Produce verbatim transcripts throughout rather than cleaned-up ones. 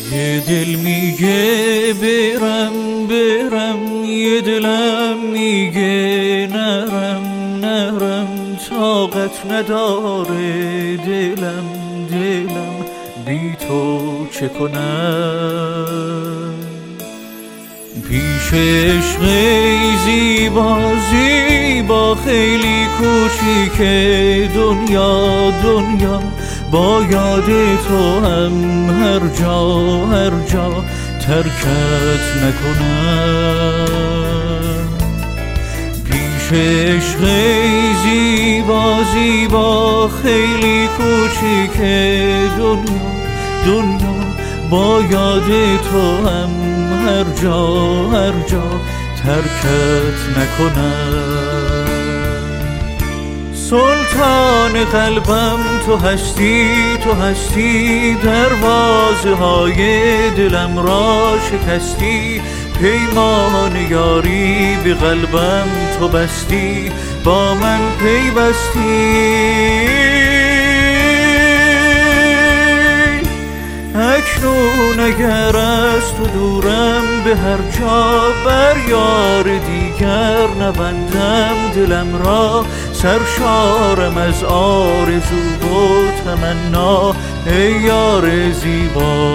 یه دل میگه برم برم، یه دلم میگه نرم نرم، طاقت نداره دلم دلم بی تو چه کنم. پیش عشق زیبا زیبا خیلی کوچیکه دنیا دنیا، با یاد تو هم هر جا هر جا ترکت نکنم. پیش عشق زیبا زیبا خیلی کوچیکه دنیا دنیا، با یاد تو هم هر جا هر جا ترکت نکنم. سلطان قلبم تو هستی تو هستی، دروازه های دلم را شکستی، پیمان یاری به قلبم تو بستی، با من پیوستی. اکنون اگر از تو دورم به هر جا، بر یار دیگر نبندم دلم را، سرشارم از آرزو و تمنا ای یار زیبا.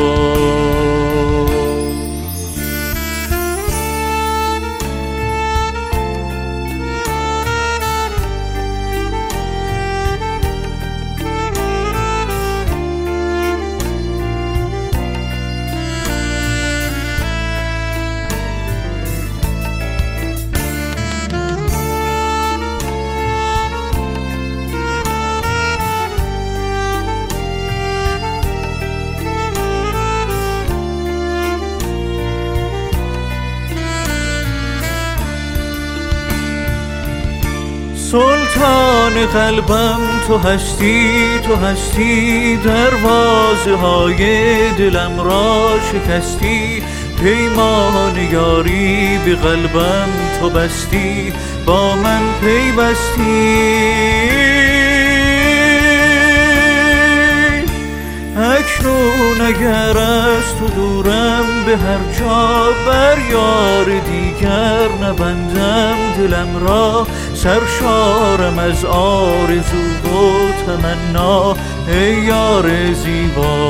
سلطان قلبم تو هستی تو هستی، دروازه های دلم را شکستی، پیمان یاری به قلبم تو بستی، با من پیوستی. اکنون اگر از تو دورم به هر جا، بر یار دیگر نبندم دلم را، سرشارم از آرزو و تمنا ای یار زیبا.